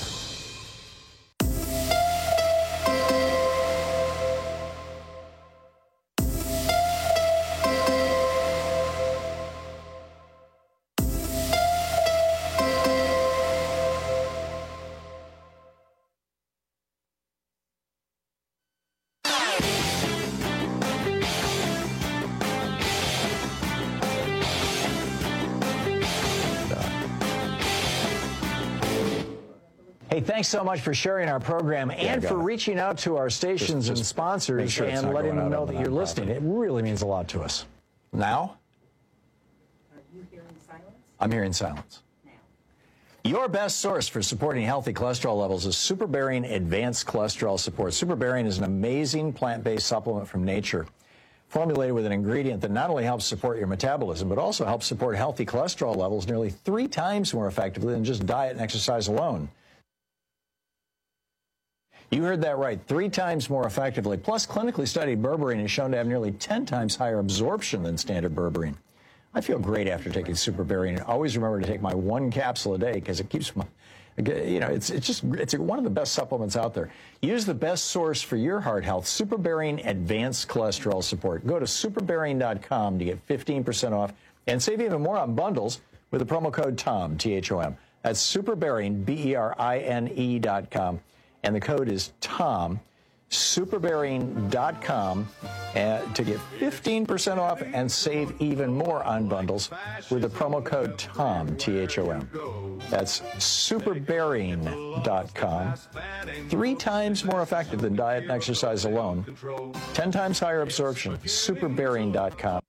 Hey, thanks so much for sharing our program and for reaching out to our stations and sponsors and letting them know that you're listening. It really means a lot to us. Now? Are you hearing silence? I'm hearing silence. Now. Your best source for supporting healthy cholesterol levels is Superbearing Advanced Cholesterol Support. Superbearing is an amazing plant-based supplement from nature, formulated with an ingredient that not only helps support your metabolism, but also helps support healthy cholesterol levels nearly 3 times more effectively than just diet and exercise alone. You heard that right, 3 times more effectively. Plus, clinically studied berberine is shown to have nearly 10 times higher absorption than standard berberine. I feel great after taking Superbearing. Always remember to take my 1 capsule a day because it keeps my, you know, it's one of the best supplements out there. Use the best source for your heart health, Superbearing Advanced Cholesterol Support. Go to superbearing.com to get 15% off and save even more on bundles with the promo code TOM, T-H-O-M. That's Superbearing, BERINE.com. And the code is TOM, superbearing.com, to get 15% off and save even more on bundles with the promo code TOM, T-H-O-M. That's superbearing.com. 3 times more effective than diet and exercise alone. 10 times higher absorption. Superbearing.com.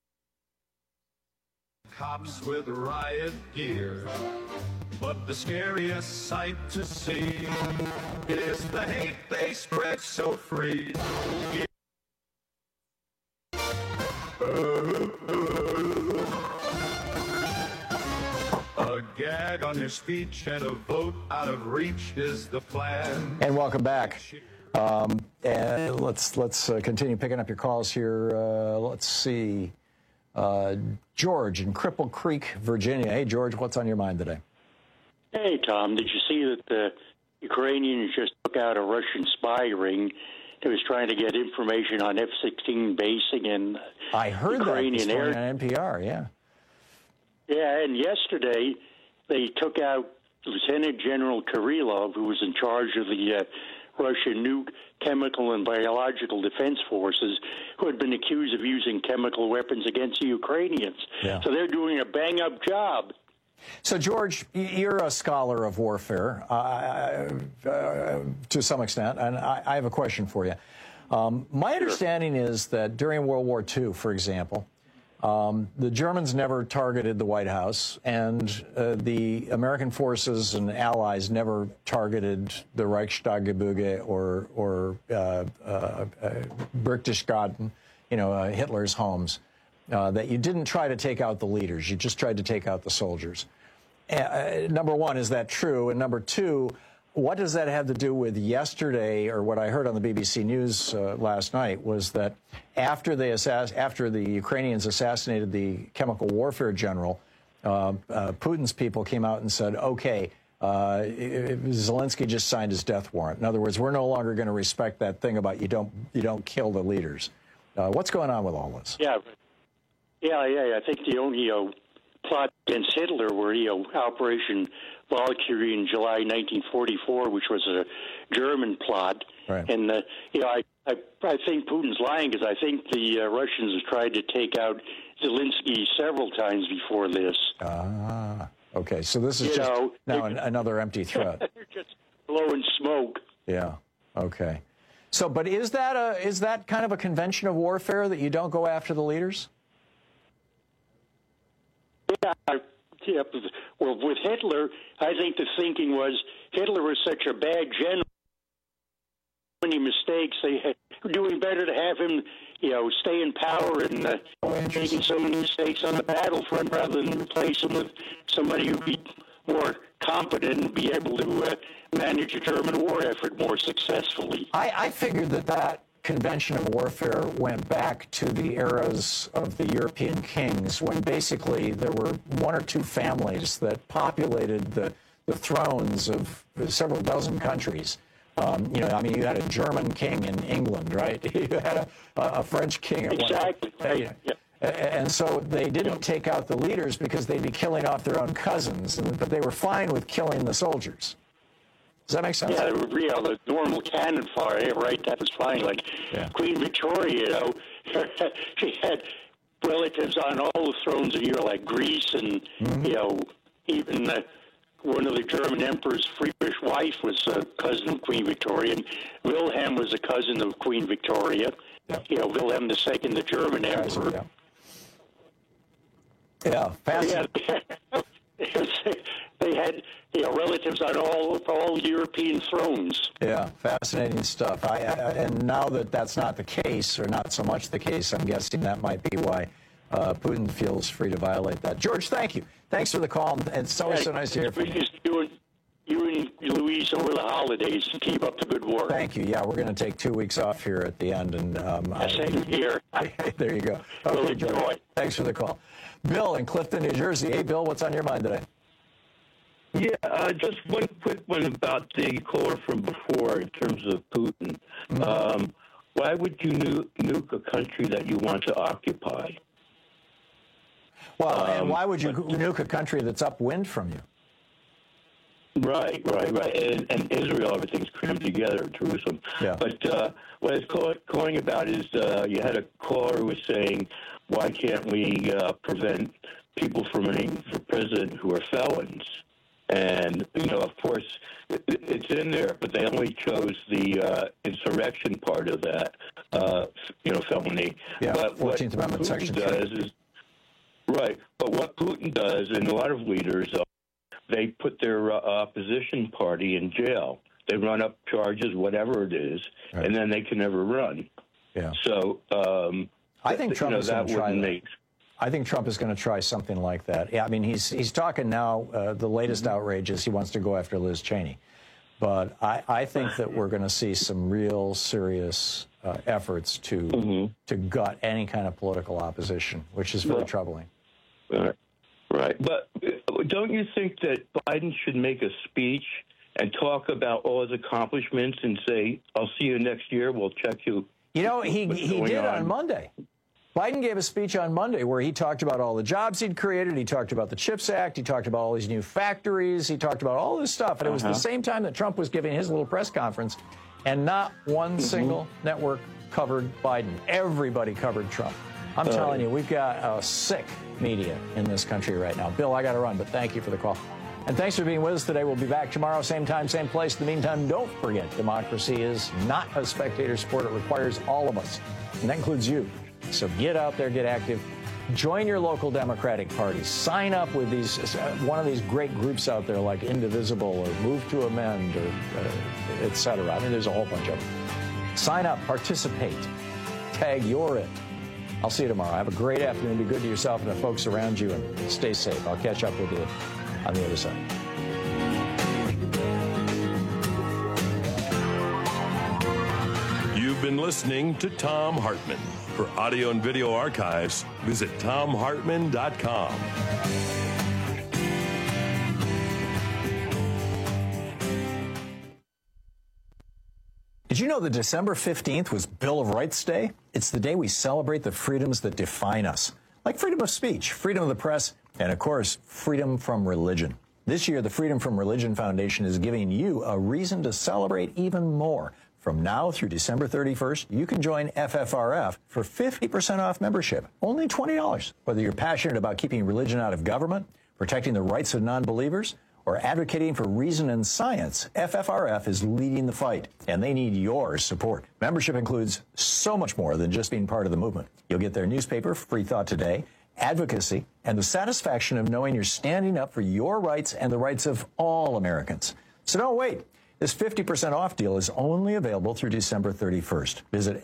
Cops with riot gear. But the scariest sight to see is the hate they spread so free. A gag on your speech and a vote out of reach is the plan. And welcome back. And let's continue picking up your calls here. Let's see. George in Cripple Creek, Virginia. Hey, George, what's on your mind today? Hey, Tom, did you see that the Ukrainians just took out a Russian spy ring that was trying to get information on F-16 basing in I heard Ukrainian that air on NPR, yeah. Yeah, and yesterday they took out Lieutenant General Kirillov, who was in charge of the Russian nuke, chemical, and biological defense forces, who had been accused of using chemical weapons against the Ukrainians. Yeah. So they're doing a bang-up job. So, George, you're a scholar of warfare to some extent, and I have a question for you. My understanding is that during World War II, for example, the Germans never targeted the White House, and the American forces and allies never targeted the Reichstagsgebäude or Berchtesgaden, Hitler's homes. That you didn't try to take out the leaders, you just tried to take out the soldiers. Number one, is that true? And number two, what does that have to do with yesterday, or what I heard on the BBC News last night, was that after the Ukrainians assassinated the chemical warfare general, Putin's people came out and said, okay, Zelensky just signed his death warrant. In other words, we're no longer going to respect that thing about you don't kill the leaders. What's going on with all this? Yeah. I think the only plot against Hitler were Operation Valkyrie in July 1944, which was a German plot. Right. And I think Putin's lying, because I think the Russians have tried to take out Zelensky several times before this. Okay. So this is now another empty threat. They're just blowing smoke. Yeah. Okay. So, but is that kind of a convention of warfare that you don't go after the leaders? well, with Hitler, I think the thinking was Hitler was such a bad general. Many mistakes. They were doing better to have him, stay in power and making so many mistakes on the battlefront rather than replace him with somebody who'd be more competent and be able to manage a German war effort more successfully. I figured that convention of warfare went back to the eras of the European kings, when basically there were one or two families that populated the thrones of several dozen countries. You had a German king in England, right? You had a French king. Exactly. And so they didn't take out the leaders because they'd be killing off their own cousins, but they were fine with killing the soldiers. Does that make sense? Yeah, the normal cannon fire, right? That was fine. Like Queen Victoria, she had relatives on all the thrones of Europe, like Greece, and even one of the German emperor's Friedrich wife was a cousin of Queen Victoria, and Wilhelm was a cousin of Queen Victoria. Wilhelm II, the German emperor. They had relatives on all European thrones. Yeah, fascinating stuff. And now that that's not the case, or not so much the case, I'm guessing that might be why Putin feels free to violate that. George, thank you. Thanks for the call. And it's always so nice to hear from you. You and Louise over the holidays, and keep up the good work. Thank you. Yeah, we're going to take 2 weeks off here at the end. And same here. There you go. Okay, George. Thanks for the call. Bill in Clifton, New Jersey. Hey, Bill, what's on your mind today? Yeah, just one quick one about the caller from before in terms of Putin. Why would you nuke a country that you want to occupy? Well, and why would you nuke a country that's upwind from you? Right. And Israel, everything's crammed together, Jerusalem. Yeah. But what I was calling about is you had a caller who was saying, why can't we prevent people from running for president who are felons? And, of course, it's in there, but they only chose the insurrection part of that, felony. Yeah, but 14th Amendment, Section 2. But what Putin does, and a lot of leaders, they put their opposition party in jail. They run up charges, whatever it is, and then they can never run. Yeah. So I think Trump is going to try that. I think Trump is going to try something like that. Yeah, I mean, he's talking now. The latest outrage is he wants to go after Liz Cheney. But I think that we're going to see some real serious efforts to gut any kind of political opposition, which is very troubling. Right. But don't you think that Biden should make a speech and talk about all his accomplishments and say, I'll see you next year, we'll check you? He did on Monday. Biden gave a speech on Monday where he talked about all the jobs he'd created. He talked about the CHIPS Act. He talked about all these new factories. He talked about all this stuff. And it was the same time that Trump was giving his little press conference, and not one single network covered Biden. Everybody covered Trump. I'm telling you, we've got a sick media in this country right now. Bill, I got to run, but thank you for the call. And thanks for being with us today. We'll be back tomorrow, same time, same place. In the meantime, don't forget, democracy is not a spectator sport. It requires all of us, and that includes you. So get out there, get active. Join your local Democratic Party. Sign up with one of these great groups out there like Indivisible or Move to Amend or et cetera. I mean, there's a whole bunch of them. Sign up, participate, tag you're it. I'll see you tomorrow. Have a great afternoon. Be good to yourself and the folks around you, and stay safe. I'll catch up with you on the other side. You've been listening to Thom Hartmann. For audio and video archives, visit ThomHartmann.com. Did you know that December 15th was Bill of Rights Day? It's the day we celebrate the freedoms that define us, like freedom of speech, freedom of the press, and, of course, freedom from religion. This year, the Freedom from Religion Foundation is giving you a reason to celebrate even more. From now through December 31st, you can join FFRF for 50% off membership, only $20. Whether you're passionate about keeping religion out of government, protecting the rights of non-believers, or advocating for reason and science, FFRF is leading the fight, and they need your support. Membership includes so much more than just being part of the movement. You'll get their newspaper, Free Thought Today, advocacy, and the satisfaction of knowing you're standing up for your rights and the rights of all Americans. So don't wait. This 50% off deal is only available through December 31st. Visit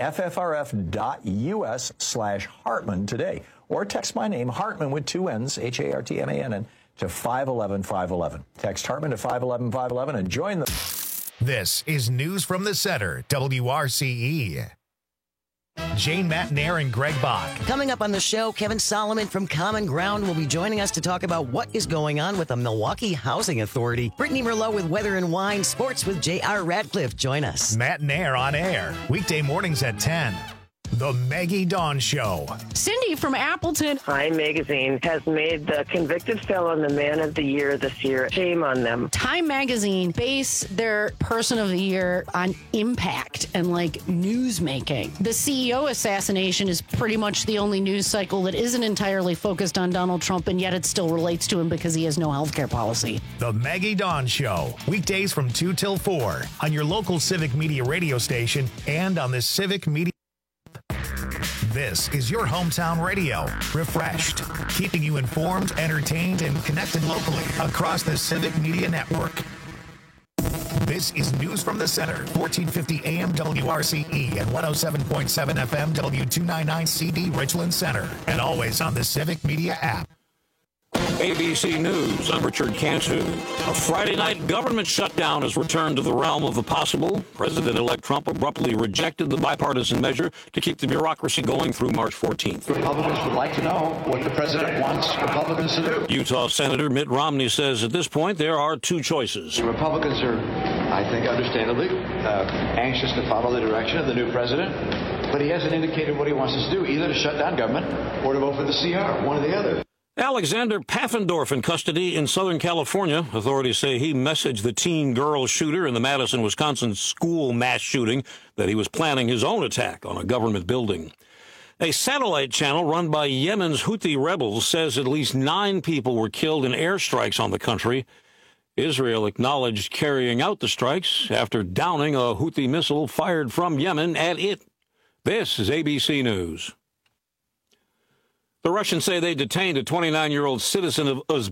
ffrf.us/Hartman today, or text my name, Hartman with 2 N's, Hartmann, to 511-511. Text Hartman to 511-511 and join the... This is News from the Center, WRCE. Jane McNair and Greg Bach. Coming up on the show, Kevin Solomon from Common Ground will be joining us to talk about what is going on with the Milwaukee Housing Authority. Brittany Merlot with Weather and Wine, Sports with J.R. Radcliffe. Join us. Matt and Air on air, weekday mornings at 10. The Maggie Dawn Show. Cindy from Appleton. Time Magazine has made the convicted felon the Man of the Year this year. Shame on them. Time Magazine base their Person of the Year on impact and news making. The CEO assassination is pretty much the only news cycle that isn't entirely focused on Donald Trump, and yet it still relates to him because he has no healthcare policy. The Maggie Dawn Show, weekdays from 2 till 4 on your local Civic Media radio station and on the Civic Media. This is your hometown radio, refreshed, keeping you informed, entertained, and connected locally across the Civic Media Network. This is News from the Center, 1450 AM WRCE and 107.7 FM W299 CD Richland Center, and always on the Civic Media app. ABC News, I'm Richard Cantu. A Friday night government shutdown has returned to the realm of the possible. President-elect Trump abruptly rejected the bipartisan measure to keep the bureaucracy going through March 14th. Republicans would like to know what the president wants Republicans to do. Utah Senator Mitt Romney says at this point there are two choices. The Republicans are, I think understandably, anxious to follow the direction of the new president, but he hasn't indicated what he wants us to do, either to shut down government or to vote for the CR, one or the other. Alexander Pfaffendorf in custody in Southern California. Authorities say he messaged the teen girl shooter in the Madison, Wisconsin school mass shooting that he was planning his own attack on a government building. A satellite channel run by Yemen's Houthi rebels says at least 9 people were killed in airstrikes on the country. Israel acknowledged carrying out the strikes after downing a Houthi missile fired from Yemen at it. This is ABC News. The Russians say they detained a 29-year-old citizen of